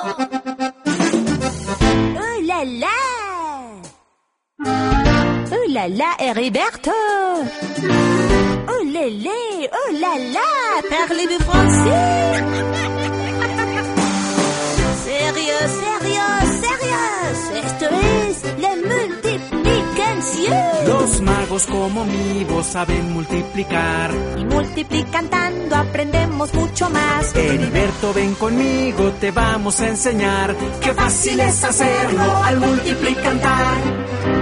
Oh là là! Oh là là, Heriberto! Oh lélé, oh là là, parlez-vous français? Sérieux, sérieux, sérieux, esto es la multiplicación. Los magos como mi voz saben multiplicar. Y multiplicando aprendemos mucho más. Heriberto, ven conmigo, te vamos a enseñar. Qué fácil es hacerlo al multiplicar.